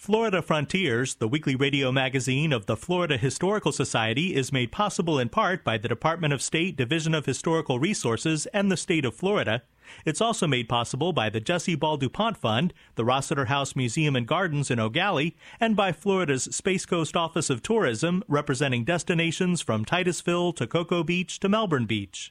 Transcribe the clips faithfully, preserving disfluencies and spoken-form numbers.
Florida Frontiers, the weekly radio magazine of the Florida Historical Society, is made possible in part by the Department of State Division of Historical Resources and the state of Florida. It's also made possible by the Jesse Ball DuPont Fund, the Rossiter House Museum and Gardens in Eau Gallie, and by Florida's Space Coast Office of Tourism, representing destinations from Titusville to Cocoa Beach to Melbourne Beach.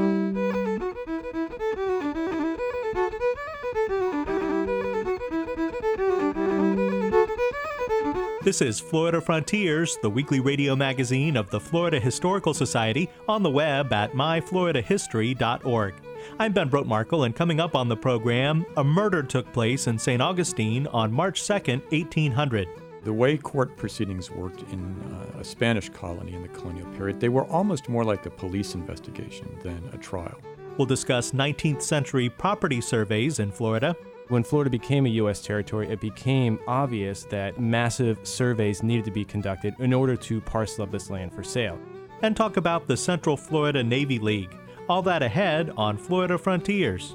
This is Florida Frontiers, the weekly radio magazine of the Florida Historical Society, on the web at my florida history dot org. I'm Ben Brotmarkle, and coming up on the program, a murder took place in Saint Augustine on March second, eighteen hundred. The way court proceedings worked in uh, a Spanish colony in the colonial period, they were almost more like a police investigation than a trial. We'll discuss nineteenth century property surveys in Florida. When Florida became a U S territory, it became obvious that massive surveys needed to be conducted in order to parcel up this land for sale. And talk about the Central Florida Navy League. All that ahead on Florida Frontiers.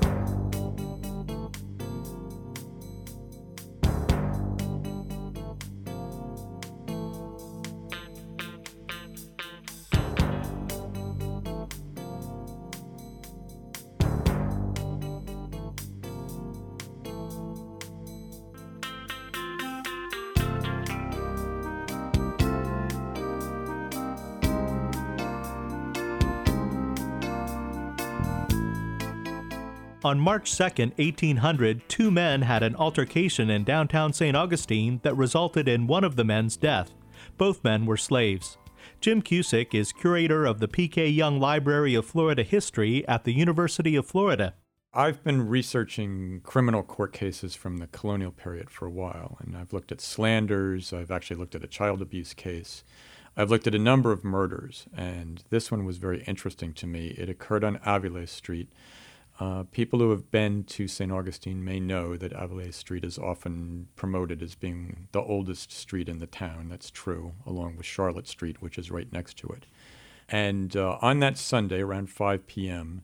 On March second, eighteen hundred, two men had an altercation in downtown Saint Augustine that resulted in one of the men's death. Both men were slaves. Jim Cusick is curator of the P K Young Library of Florida History at the University of Florida. I've been researching criminal court cases from the colonial period for a while, and I've looked at slanders. I've actually looked at a child abuse case. I've looked at a number of murders, and this one was very interesting to me. It occurred on Avilés Street. Uh, people who have been to Saint Augustine may know that Avilés Street is often promoted as being the oldest street in the town. That's true, along with Charlotte Street, which is right next to it. And uh, on that Sunday, around five p.m.,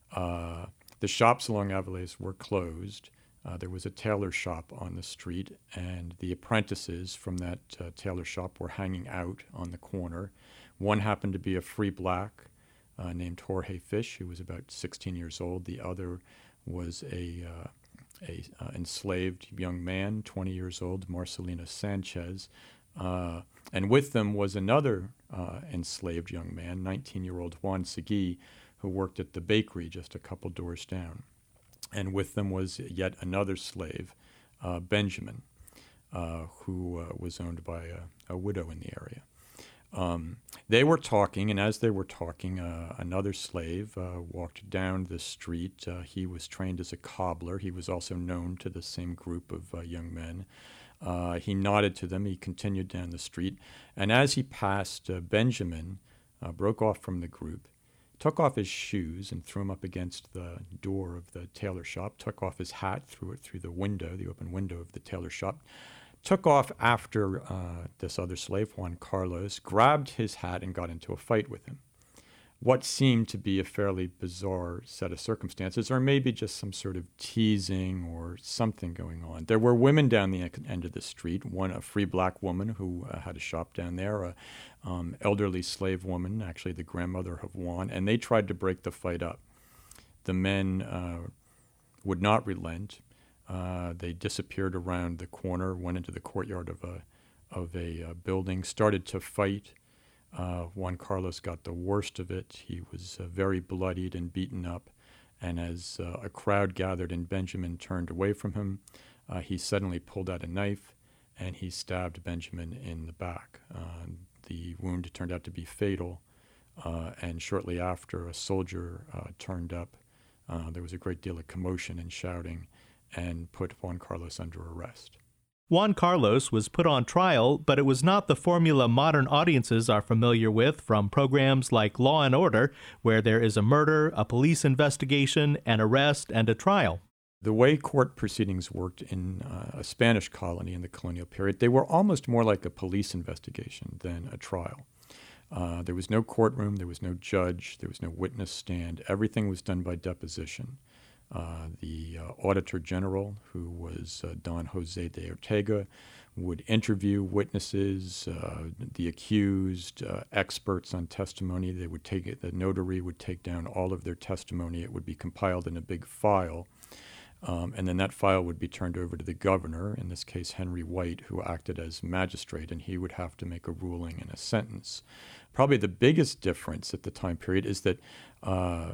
uh, the shops along Avilés were closed. Uh, there was a tailor shop on the street, and the apprentices from that uh, tailor shop were hanging out on the corner. One happened to be a free black, Uh, named Jorge Fish, who was about sixteen years old. The other was a, uh, a uh, enslaved young man, twenty years old, Marcelino Sanchez. Uh, and with them was another uh, enslaved young man, nineteen-year-old Juan Segui, who worked at the bakery just a couple doors down. And with them was yet another slave, uh, Benjamin, uh, who uh, was owned by a, a widow in the area. Um, they were talking, and as they were talking, uh, another slave uh, walked down the street. Uh, he was trained as a cobbler. He was also known to the same group of uh, young men. Uh, he nodded to them. He continued down the street. And as he passed, uh, Benjamin uh, broke off from the group, took off his shoes and threw them up against the door of the tailor shop, took off his hat, threw it through the window, the open window of the tailor shop, took off after uh, this other slave, Juan Carlos, grabbed his hat and got into a fight with him. What seemed to be a fairly bizarre set of circumstances, or maybe just some sort of teasing or something going on. There were women down the end of the street, one a free black woman who uh, had a shop down there, a um, elderly slave woman, actually the grandmother of Juan, and they tried to break the fight up. The men uh, would not relent. Uh, they disappeared around the corner, went into the courtyard of a of a uh, building, started to fight. Uh, Juan Carlos got the worst of it. He was uh, very bloodied and beaten up. And as uh, a crowd gathered and Benjamin turned away from him, uh, he suddenly pulled out a knife and he stabbed Benjamin in the back. Uh, the wound turned out to be fatal. Uh, and shortly after, a soldier uh, turned up. Uh, there was a great deal of commotion and shouting, and put Juan Carlos under arrest. Juan Carlos was put on trial, but it was not the formula modern audiences are familiar with from programs like Law and Order, where there is a murder, a police investigation, an arrest, and a trial. The way court proceedings worked in uh, a Spanish colony in the colonial period, they were almost more like a police investigation than a trial. Uh, there was no courtroom, there was no judge, there was no witness stand. Everything was done by deposition. Uh, the uh, Auditor General, who was uh, Don Jose de Ortega, would interview witnesses, uh, the accused, uh, experts on testimony. They would take it, the notary would take down all of their testimony. It would be compiled in a big file. Um, and then that file would be turned over to the governor, in this case Henry White, who acted as magistrate, and he would have to make a ruling and a sentence. Probably the biggest difference at the time period is that uh,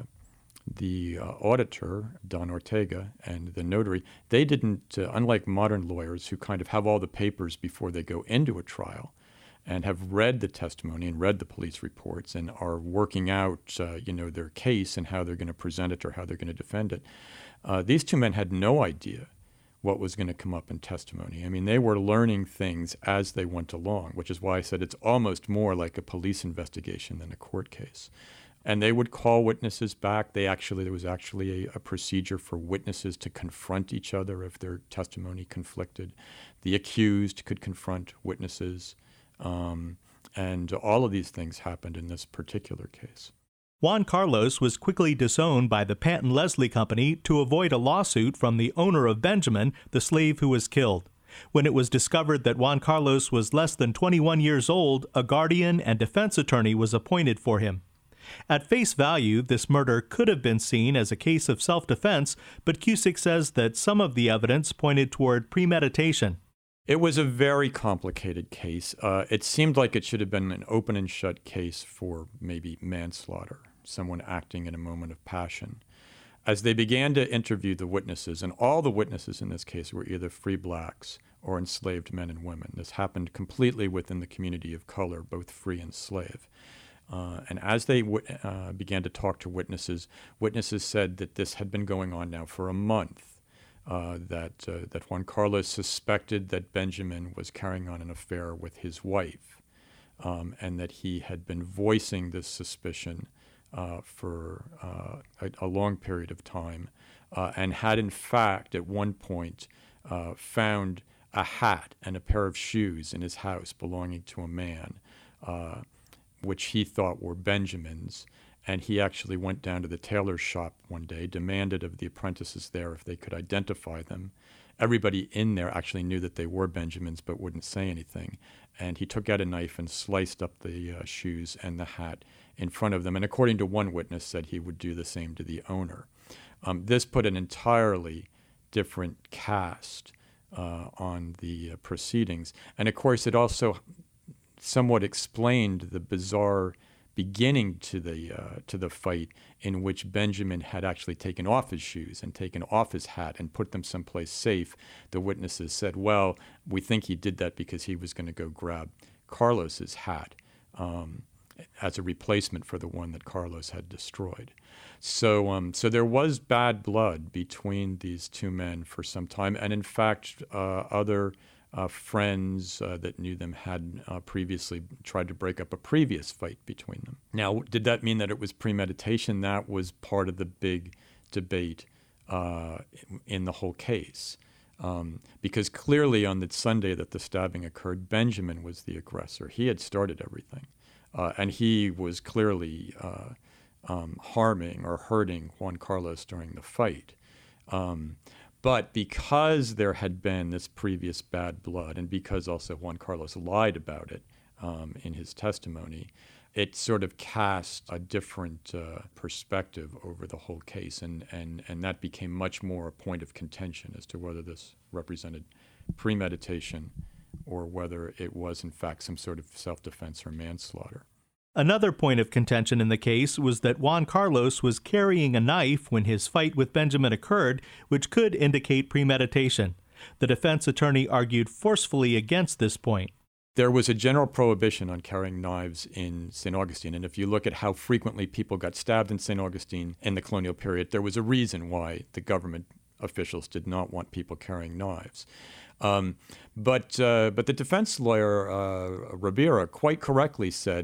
the uh, auditor, Don Ortega, and the notary, they didn't, uh, unlike modern lawyers who kind of have all the papers before they go into a trial and have read the testimony and read the police reports and are working out, uh, you know, their case and how they're going to present it or how they're going to defend it. Uh, these two men had no idea what was going to come up in testimony. I mean, they were learning things as they went along, which is why I said it's almost more like a police investigation than a court case. And they would call witnesses back. They actually, there was actually a, a procedure for witnesses to confront each other if their testimony conflicted. The accused could confront witnesses. Um, and all of these things happened in this particular case. Juan Carlos was quickly disowned by the Panton Leslie Company to avoid a lawsuit from the owner of Benjamin, the slave who was killed. When it was discovered that Juan Carlos was less than twenty-one years old, a guardian and defense attorney was appointed for him. At face value, this murder could have been seen as a case of self-defense, but Cusick says that some of the evidence pointed toward premeditation. It was a very complicated case. Uh, it seemed like it should have been an open and shut case for maybe manslaughter, someone acting in a moment of passion. As they began to interview the witnesses, and all the witnesses in this case were either free blacks or enslaved men and women. This happened completely within the community of color, both free and slave. Uh, and as they w- uh, began to talk to witnesses, witnesses said that this had been going on now for a month, uh, that uh, that Juan Carlos suspected that Benjamin was carrying on an affair with his wife, um, and that he had been voicing this suspicion uh, for uh, a, a long period of time, uh, and had in fact at one point uh, found a hat and a pair of shoes in his house belonging to a man, uh, which he thought were Benjamin's, and he actually went down to the tailor's shop one day, demanded of the apprentices there if they could identify them. Everybody in there actually knew that they were Benjamin's but wouldn't say anything, and he took out a knife and sliced up the uh, shoes and the hat in front of them, and according to one witness said he would do the same to the owner. Um, this put an entirely different cast uh, on the uh, proceedings, and of course it also somewhat explained the bizarre beginning to the uh, to the fight, in which Benjamin had actually taken off his shoes and taken off his hat and put them someplace safe. The witnesses said, well, we think he did that because he was going to go grab Carlos's hat um, as a replacement for the one that Carlos had destroyed. So, um, so there was bad blood between these two men for some time, and in fact, uh, other Uh, friends uh, that knew them had uh, previously tried to break up a previous fight between them. Now, did that mean that it was premeditation? That was part of the big debate uh, in the whole case. Um, because clearly on the Sunday that the stabbing occurred, Benjamin was the aggressor. He had started everything. Uh, and he was clearly uh, um, harming or hurting Juan Carlos during the fight. Um, But because there had been this previous bad blood, and because also Juan Carlos lied about it um, in his testimony, it sort of cast a different uh, perspective over the whole case, and, and, and that became much more a point of contention as to whether this represented premeditation or whether it was in fact some sort of self-defense or manslaughter. Another point of contention in the case was that Juan Carlos was carrying a knife when his fight with Benjamin occurred, which could indicate premeditation. The defense attorney argued forcefully against this point. There was a general prohibition on carrying knives in Saint Augustine, and if you look at how frequently people got stabbed in Saint Augustine in the colonial period, there was a reason why the government officials did not want people carrying knives. Um, but uh, but the defense lawyer, uh, Rivera, quite correctly said,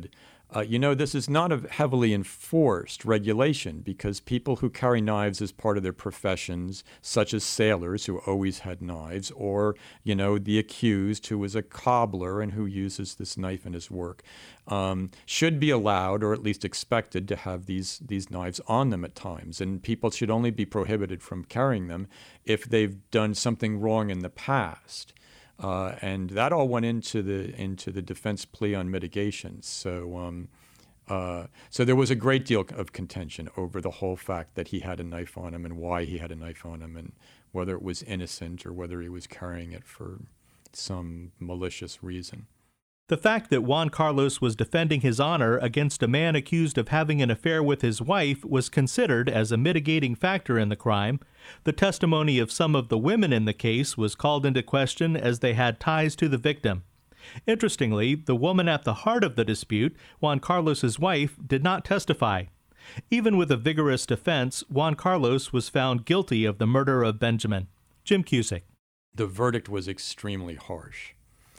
Uh, you know, this is not a heavily enforced regulation because people who carry knives as part of their professions, such as sailors who always had knives, or, you know, the accused who is a cobbler and who uses this knife in his work, um, should be allowed or at least expected to have these, these knives on them at times. And people should only be prohibited from carrying them if they've done something wrong in the past. Uh, and that all went into the into the defense plea on mitigation. So, um, uh, so there was a great deal of contention over the whole fact that he had a knife on him and why he had a knife on him, and whether it was innocent or whether he was carrying it for some malicious reason. The fact that Juan Carlos was defending his honor against a man accused of having an affair with his wife was considered as a mitigating factor in the crime. The testimony of some of the women in the case was called into question as they had ties to the victim. Interestingly, the woman at the heart of the dispute, Juan Carlos's wife, did not testify. Even with a vigorous defense, Juan Carlos was found guilty of the murder of Benjamin. Jim Cusick. The verdict was extremely harsh.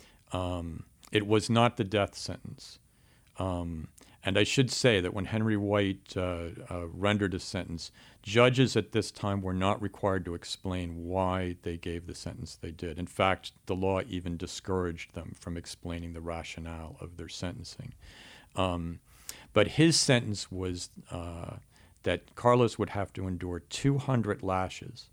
Um, It was not the death sentence. Um, and I should say that when Henry White uh, uh, rendered a sentence, judges at this time were not required to explain why they gave the sentence they did. In fact, the law even discouraged them from explaining the rationale of their sentencing. Um, but his sentence was uh, that Carlos would have to endure two hundred lashes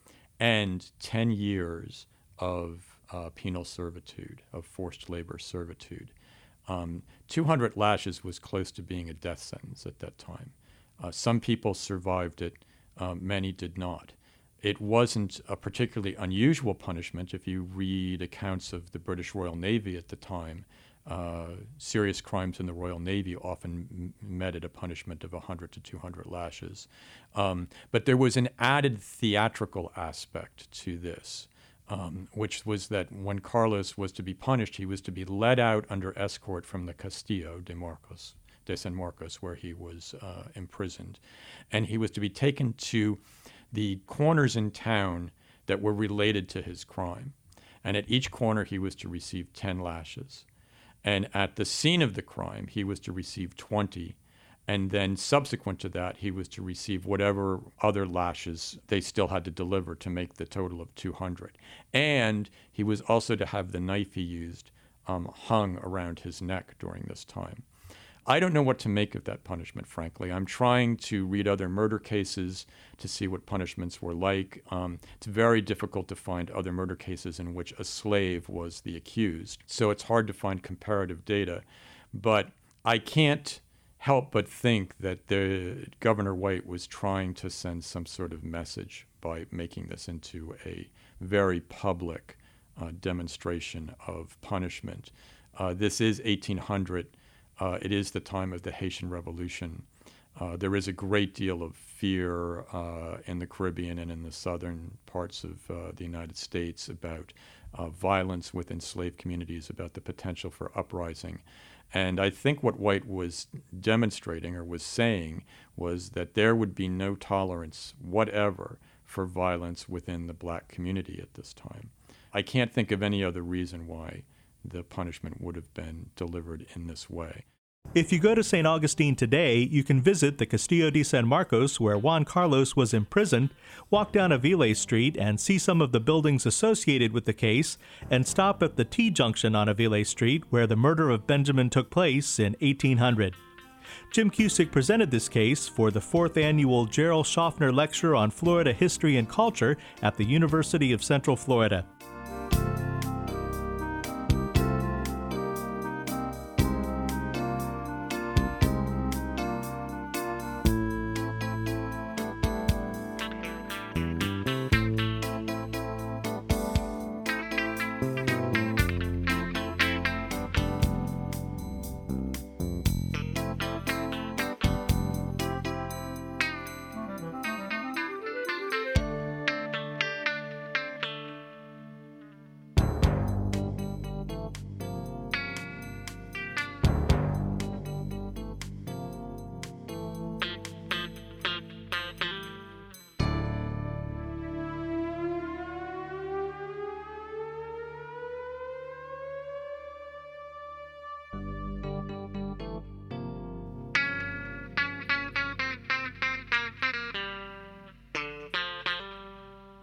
and ten years of Uh, penal servitude, of forced labor servitude. Um, two hundred lashes was close to being a death sentence at that time. Uh, some people survived it, uh, many did not. It wasn't a particularly unusual punishment. If you read accounts of the British Royal Navy at the time, uh, serious crimes in the Royal Navy often m- meted a punishment of one hundred to two hundred lashes. Um, but there was an added theatrical aspect to this. Um, which was that when Carlos was to be punished, he was to be led out under escort from the Castillo de Marcos, de San Marcos, where he was uh, imprisoned. And he was to be taken to the corners in town that were related to his crime. And at each corner, he was to receive ten lashes. And at the scene of the crime, he was to receive twenty. And then subsequent to that, he was to receive whatever other lashes they still had to deliver to make the total of two hundred. And he was also to have the knife he used um, hung around his neck during this time. I don't know what to make of that punishment, frankly. I'm trying to read other murder cases to see what punishments were like. Um, it's very difficult to find other murder cases in which a slave was the accused. So it's hard to find comparative data. But I can't help but think that the Governor White was trying to send some sort of message by making this into a very public uh, demonstration of punishment. Uh, this is eighteen hundred. Uh, it is the time of the Haitian Revolution. Uh, there is a great deal of fear uh, in the Caribbean and in the southern parts of uh, the United States about uh, violence within enslaved communities, about the potential for uprising. And I think what White was demonstrating or was saying was that there would be no tolerance whatever for violence within the black community at this time. I can't think of any other reason why the punishment would have been delivered in this way. If you go to Saint Augustine today, you can visit the Castillo de San Marcos where Juan Carlos was imprisoned, walk down Avila Street and see some of the buildings associated with the case, and stop at the T-junction on Avila Street where the murder of Benjamin took place in eighteen hundred. Jim Cusick presented this case for the fourth annual Gerald Schaffner Lecture on Florida History and Culture at the University of Central Florida.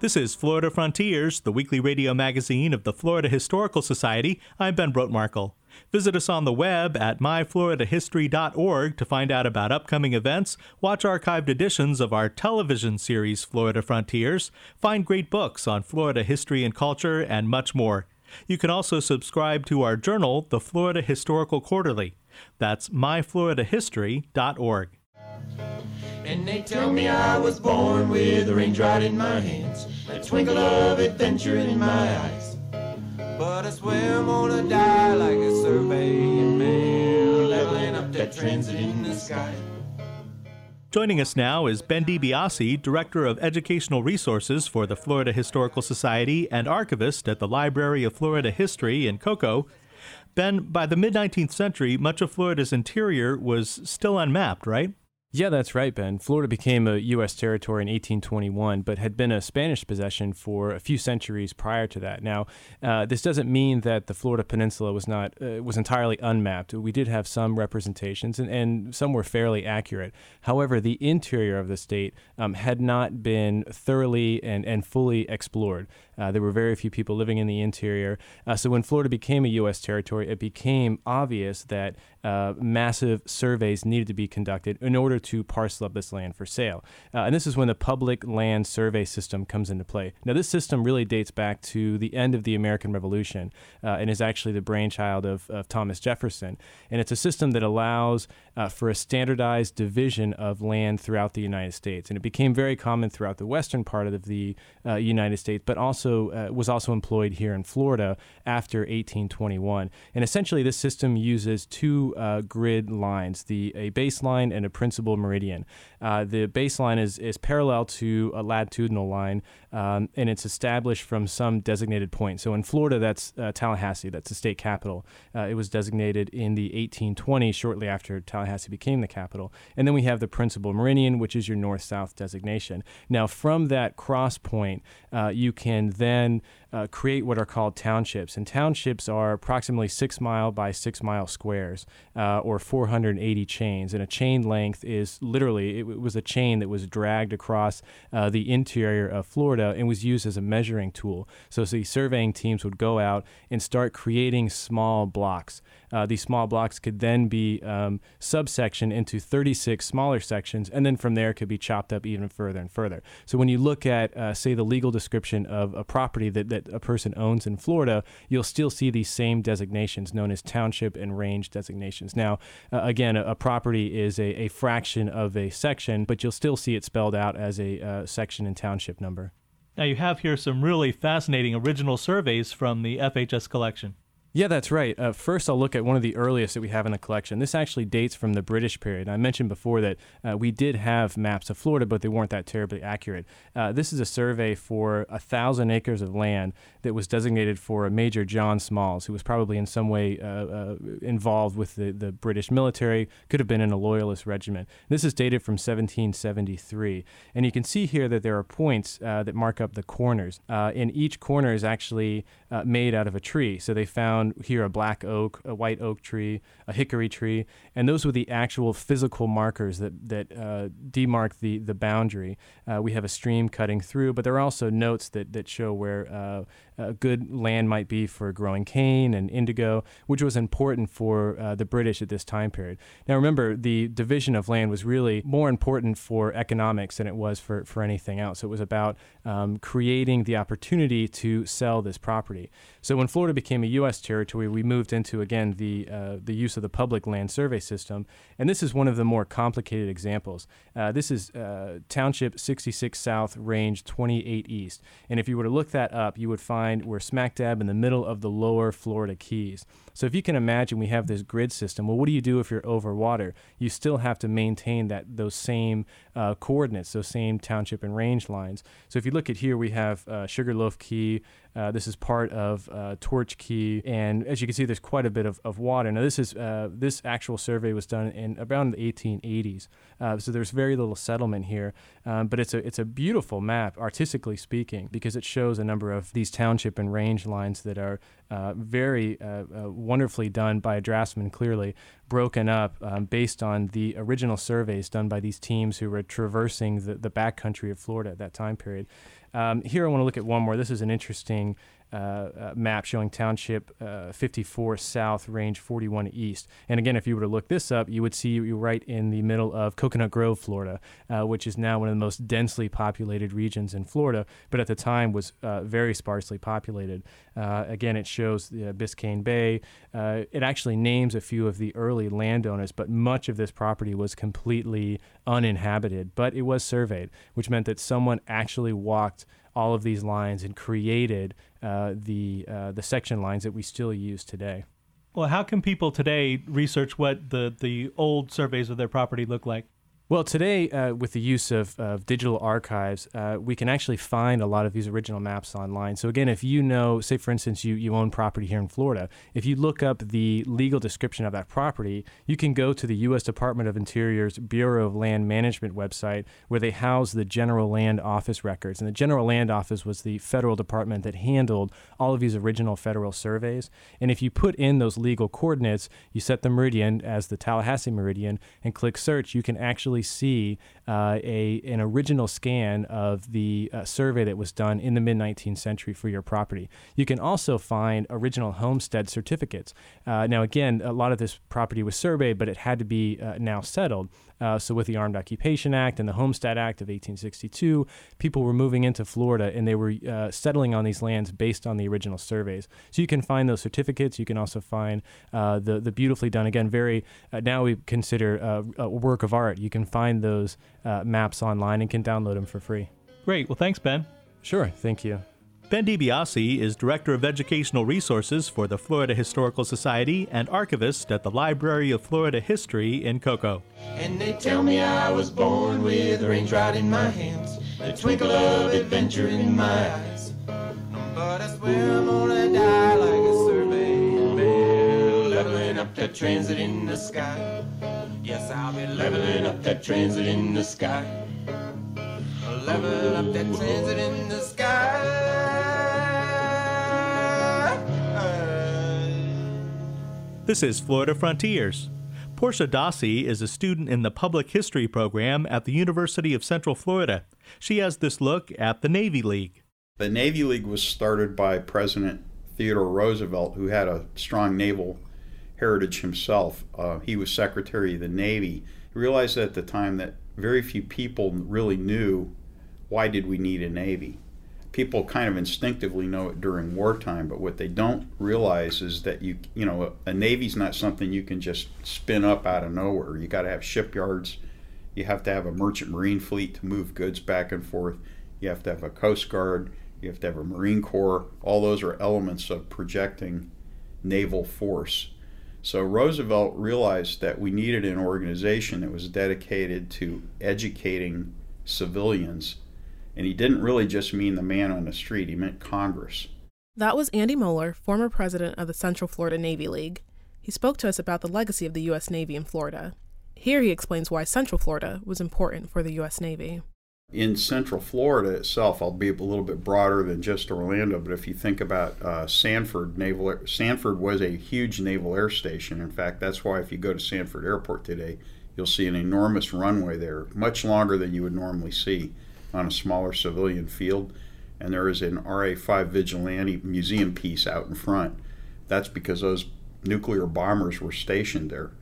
This is Florida Frontiers, the weekly radio magazine of the Florida Historical Society. I'm Ben Brotmarkle. Visit us on the web at my florida history dot org to find out about upcoming events, watch archived editions of our television series Florida Frontiers, find great books on Florida history and culture, and much more. You can also subscribe to our journal, the Florida Historical Quarterly. That's my florida history dot org. And they tell me I was born with a raindrop in my hands, a twinkle of adventure in my eyes. But I swear I'm gonna die like a surveying man, leveling up that transit in the sky. Joining us now is Ben DiBiase, Director of Educational Resources for the Florida Historical Society and archivist at the Library of Florida History in Cocoa. Ben, by the mid-nineteenth century, much of Florida's interior was still unmapped, right? Yeah, that's right, Ben. Florida became a U S territory in eighteen twenty-one, but had been a Spanish possession for a few centuries prior to that. Now, uh, this doesn't mean that the Florida Peninsula was not uh, was entirely unmapped. We did have some representations, and, and some were fairly accurate. However, the interior of the state um, had not been thoroughly and, and fully explored. Uh, there were very few people living in the interior. Uh, so when Florida became a U S territory, it became obvious that uh, massive surveys needed to be conducted in order to parcel up this land for sale. Uh, and this is when the public land survey system comes into play. Now, this system really dates back to the end of the American Revolution uh, and is actually the brainchild of, of Thomas Jefferson. And it's a system that allows uh, for a standardized division of land throughout the United States. And it became very common throughout the western part of the uh, United States, but also uh, was also employed here in Florida after eighteen twenty-one. And essentially, this system uses two uh, grid lines, the a baseline and a principal meridian. Uh, the baseline is, is parallel to a latitudinal line, um, and it's established from some designated point. So in Florida, that's uh, Tallahassee. That's the state capital. Uh, it was designated in the eighteen twenties, shortly after Tallahassee became the capital. And then we have the principal meridian, which is your north-south designation. Now, from that cross point, uh, you can then uh, create what are called townships. And townships are approximately six mile by six mile squares, uh, or four hundred eighty chains. And a chain length is literally, it, it was a chain that was dragged across uh, the interior of Florida and was used as a measuring tool. So, so the surveying teams would go out and start creating small blocks. Uh, these small blocks could then be um, subsectioned into thirty-six smaller sections, and then from there could be chopped up even further and further. So when you look at, uh, say, the legal description of a property that, that a person owns in Florida, you'll still see these same designations known as township and range designations. Now, uh, again, a, a property is a, a fraction of a section, but you'll still see it spelled out as a uh, section and township number. Now, you have here some really fascinating original surveys from the F H S collection. Yeah, that's right. Uh, first, I'll look at one of the earliest that we have in the collection. This actually dates from the British period. I mentioned before that uh, we did have maps of Florida, but they weren't that terribly accurate. Uh, this is a survey for a thousand acres of land that was designated for a Major John Smalls, who was probably in some way uh, uh, involved with the, the British military, could have been in a loyalist regiment. This is dated from seventeen seventy-three. And you can see here that there are points uh, that mark up the corners. Uh, and each corner is actually uh, made out of a tree. So they found here a black oak, a white oak tree, a hickory tree, and those were the actual physical markers that that uh, demark the the boundary. Uh, we have a stream cutting through, but there are also notes that that show where uh, a good land might be for growing cane and indigo, which was important for uh, the British at this time period. Now remember, the division of land was really more important for economics than it was for, for anything else. It was about um, creating the opportunity to sell this property. So when Florida became a U S territory, we moved into, again, the uh, the use of the public land survey system, and this is one of the more complicated examples. Uh, this is uh, Township sixty-six South, Range twenty-eight East, and if you were to look that up, you would find we're smack dab in the middle of the lower Florida Keys. So if you can imagine, we have this grid system. Well, what do you do if you're over water? You still have to maintain that those same uh, coordinates, those same township and range lines. So if you look at here, we have uh, Sugarloaf Key. Uh, this is part of uh, Torch Key, and as you can see, there's quite a bit of, of water. Now, this is uh, this actual survey was done in around the eighteen eighties, uh, so there's very little settlement here. Um, but it's a it's a beautiful map, artistically speaking, because it shows a number of these township and range lines that are uh, very uh, uh, wonderfully done by a draftsman, clearly broken up um, based on the original surveys done by these teams who were traversing the, the backcountry of Florida at that time period. Um, here I want to look at one more. This is an interesting Uh, uh, map showing Township uh, fifty-four South, Range forty-one East. And again, if you were to look this up, you would see you're right in the middle of Coconut Grove, Florida, uh, which is now one of the most densely populated regions in Florida, but at the time was uh, very sparsely populated. Uh, again, it shows the uh, Biscayne Bay. Uh, it actually names a few of the early landowners, but much of this property was completely uninhabited, but it was surveyed, which meant that someone actually walked all of these lines and created uh, the uh, the section lines that we still use today. Well, how can people today research what the, the old surveys of their property look like? Well, today, uh, with the use of, of digital archives, uh, we can actually find a lot of these original maps online. So again, if you know, say for instance, you, you own property here in Florida, if you look up the legal description of that property, you can go to the U S Department of Interior's Bureau of Land Management website, where they house the General Land Office records. And the General Land Office was the federal department that handled all of these original federal surveys. And if you put in those legal coordinates, you set the meridian as the Tallahassee meridian and click search, you can actually see uh, a an original scan of the uh, survey that was done in the mid nineteenth century for your property. You can also find original homestead certificates. Uh, now, again, a lot of this property was surveyed, but it had to be uh, now settled. Uh, so with the Armed Occupation Act and the Homestead Act of eighteen sixty-two, people were moving into Florida and they were uh, settling on these lands based on the original surveys. So you can find those certificates. You can also find uh, the the beautifully done, again, very, uh, now we consider uh, a work of art. You can find those uh, maps online and can download them for free. Great. Well, thanks, Ben. Sure. Thank you. Ben DiBiase is Director of Educational Resources for the Florida Historical Society and archivist at the Library of Florida History in Cocoa. And they tell me I was born with a raindrop in my hands, the twinkle of adventure in my eyes. But I swear I'm gonna die like a surveying bell, leveling up that transit in the sky. Yes, I'll be leveling up that transit in the sky. Level up that transit in the sky. This is Florida Frontiers. Portia Dossi is a student in the Public History program at the University of Central Florida. She has this look at the Navy League. The Navy League was started by President Theodore Roosevelt, who had a strong naval heritage himself. Uh, he was Secretary of the Navy. He realized at the time that very few people really knew why did we need a Navy. People kind of instinctively know it during wartime, but what they don't realize is that you you know a, a Navy's not something you can just spin up out of nowhere. You got to have shipyards. You have to have a merchant marine fleet to move goods back and forth. You have to have a Coast Guard. You have to have a Marine Corps. All those are elements of projecting naval force. So Roosevelt realized that we needed an organization that was dedicated to educating civilians. And he didn't really just mean the man on the street, he meant Congress. That was Andy Moeller, former president of the Central Florida Navy League. He spoke to us about the legacy of the U S Navy in Florida. Here he explains why Central Florida was important for the U S Navy. In Central Florida itself, I'll be a little bit broader than just Orlando, but if you think about uh, Sanford Naval Air, Sanford was a huge naval air station. In fact, that's why if you go to Sanford Airport today, you'll see an enormous runway there, much longer than you would normally see on a smaller civilian field. And there is an R A five Vigilante museum piece out in front. That's because those nuclear bombers were stationed there.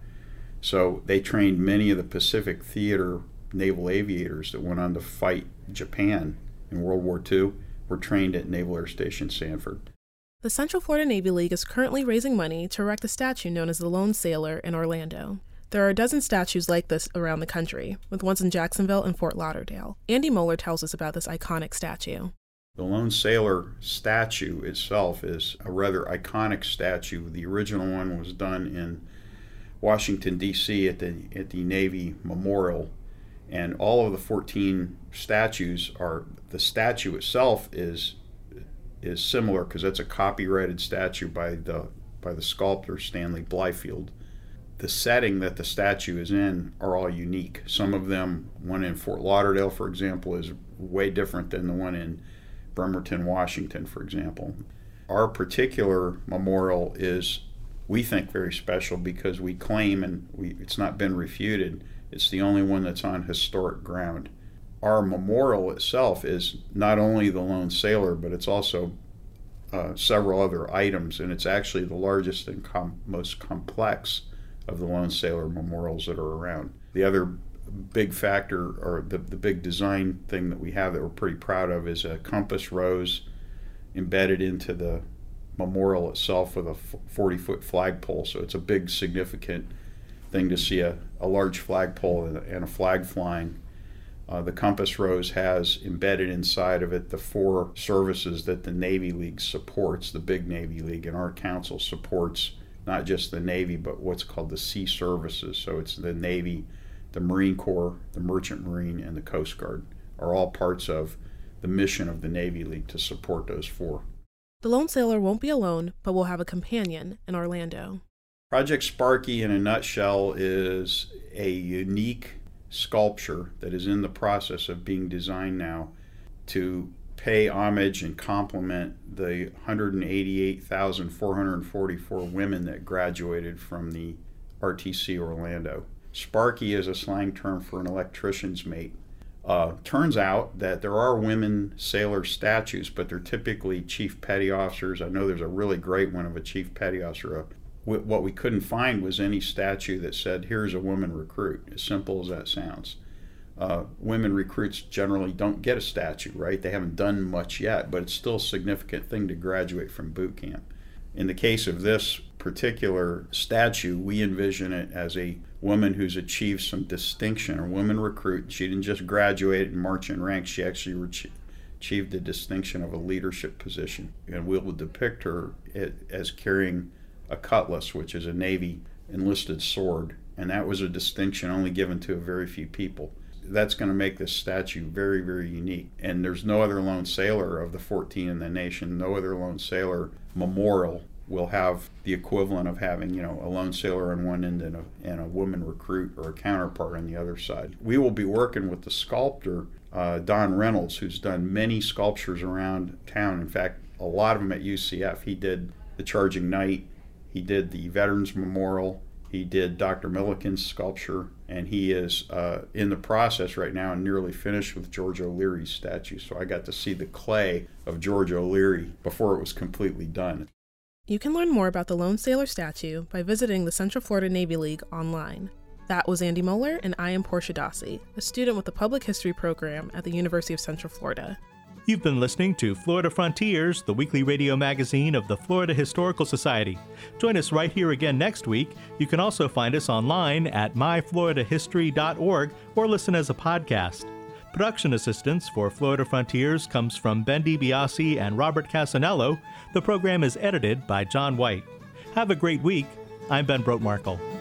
So they trained many of the Pacific Theater naval aviators that went on to fight Japan in World War Two, were trained at Naval Air Station Sanford. The Central Florida Navy League is currently raising money to erect a statue known as the Lone Sailor in Orlando. There are a dozen statues like this around the country, with ones in Jacksonville and Fort Lauderdale. Andy Moeller tells us about this iconic statue. The Lone Sailor statue itself is a rather iconic statue. The original one was done in Washington, D C at the at the Navy Memorial, and all of the fourteen statues are, the statue itself is is similar because it's a copyrighted statue by the by the sculptor Stanley Blyfield. The setting that the statue is in are all unique. Some of them, one in Fort Lauderdale, for example, is way different than the one in Bremerton, Washington, for example. Our particular memorial is, we think, very special because we claim, and we, it's not been refuted, it's the only one that's on historic ground. our memorial itself is not only the lone sailor, but it's also uh, several other items, and it's actually the largest and com- most complex of the lone sailor memorials that are around. The other big factor, or the, the big design thing that we have that we're pretty proud of, is a compass rose embedded into the memorial itself with a forty-foot flagpole. So it's a big, significant thing to see a, a large flagpole and a, and a flag flying. Uh, the compass rose has embedded inside of it the four services that the Navy League supports, the big Navy League, and our council supports not just the Navy, but what's called the sea services. So it's the Navy, the Marine Corps, the Merchant Marine, and the Coast Guard are all parts of the mission of the Navy League to support those four. The lone sailor won't be alone, but will have a companion in Orlando. Project Sparky, in a nutshell, is a unique sculpture that is in the process of being designed now to pay homage and compliment the one hundred eighty-eight thousand four hundred forty-four women that graduated from the R T C Orlando. Sparky is a slang term for an electrician's mate. Uh, turns out that there are women sailor statues, but they're typically chief petty officers. I know there's a really great one of a chief petty officer. Uh, w- what we couldn't find was any statue that said, here's a woman recruit, as simple as that sounds. Uh, women recruits generally don't get a statue, right? They haven't done much yet, but it's still a significant thing to graduate from boot camp. In the case of this particular statue, we envision it as a woman who's achieved some distinction, a woman recruit. She didn't just graduate and march in ranks, she actually re- achieved the distinction of a leadership position. And we'll depict her as carrying a cutlass, which is a Navy enlisted sword, and that was a distinction only given to a very few people. That's going to make this statue very, very unique. And there's no other lone sailor of the fourteen in the nation, no other lone sailor memorial will have the equivalent of having, you know, a lone sailor on one end and a, and a woman recruit or a counterpart on the other side. We will be working with the sculptor, uh, Don Reynolds, who's done many sculptures around town. In fact, a lot of them at U C F. He did the Charging Knight, he did the Veterans Memorial, he did Doctor Milliken's sculpture, and he is uh, in the process right now and nearly finished with George O'Leary's statue. So I got to see the clay of George O'Leary before it was completely done. You can learn more about the Lone Sailor statue by visiting the Central Florida Navy League online. That was Andy Moeller, and I am Portia Dossi, a student with the Public History program at the University of Central Florida. You've been listening to Florida Frontiers, the weekly radio magazine of the Florida Historical Society. Join us right here again next week. You can also find us online at my florida history dot org or listen as a podcast. Production assistance for Florida Frontiers comes from Ben DiBiase and Robert Casanello. The program is edited by John White. Have a great week. I'm Ben Brotemarkle.